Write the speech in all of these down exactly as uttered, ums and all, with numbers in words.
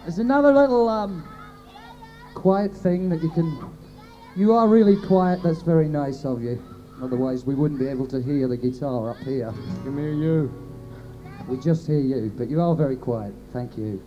There's another little um, quiet thing that you can... You are really quiet, that's very nice of you. Otherwise we wouldn't be able to hear the guitar up here. Can hear you. We just hear you, but you are very quiet. Thank you.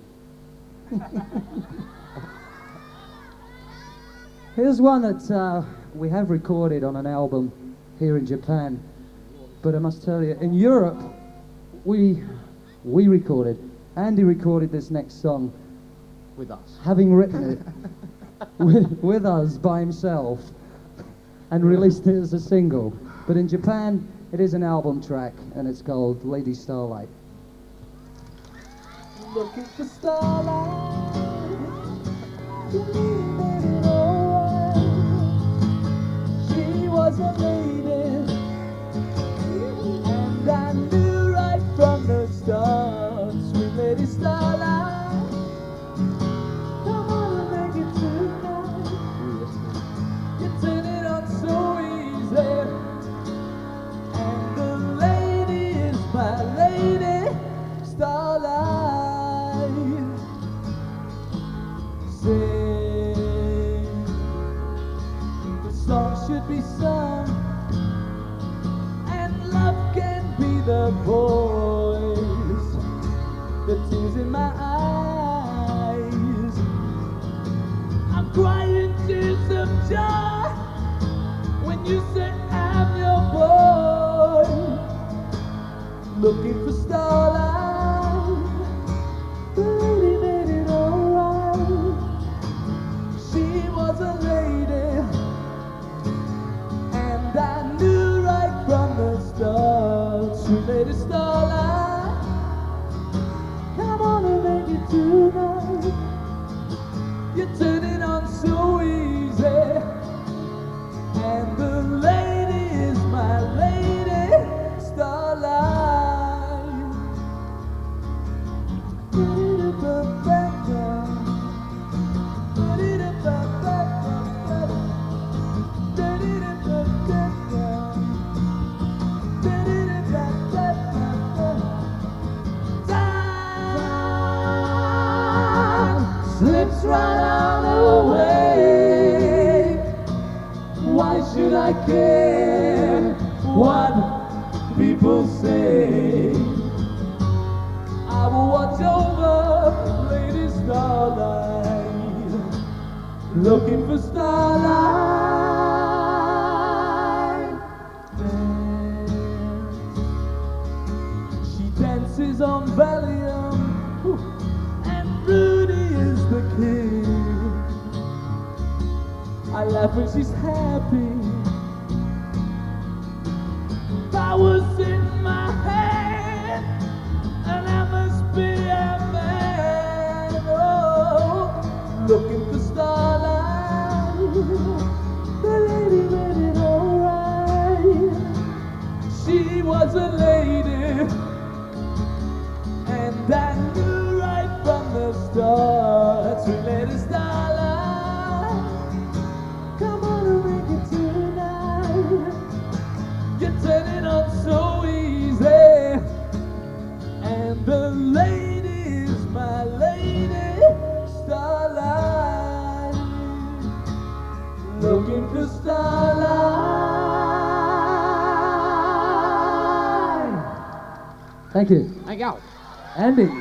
Here's one that uh, we have recorded on an album here in Japan. But I must tell you, in Europe, we we recorded, Andy recorded this next song With us. having written it with, with us by himself and released it as a single. But in Japan, it is an album track, and it's called Lady Starlight. Looking for starlight, you made it alright. She was a lady, and I knew right from the start, sweet Lady Starlight. Come on and make it tonight. You turn it on so easy, and the lady is my Lady Starlight. The song should be sung, and love can be the voice, the tears in my eyes. I'm crying tears of joy when you say I'm your boy. Looking for starlight, the lady made it alright. She was a lady, and I knew right from the start, sweet Lady Starlight. Come on and make it tonight. You turn it on so easy, and the lady is my Lady Starlight. Slips right on away. Why should I care what people say? I will watch over Lady Starlight, looking for starlight. Dance. She dances on Valium, and Rudy is the king. I laugh when she's happy. Powers in my hand, and I must be a man. Oh, looking for starlight. The lady made it alright. She was a lady, and I knew right from the start, sweet Lady Starlight. Come on and make it tonight. You turn it on so easy, and the lady is my Lady Starlight. Looking for starlight. Thank you. Thank you. Andy.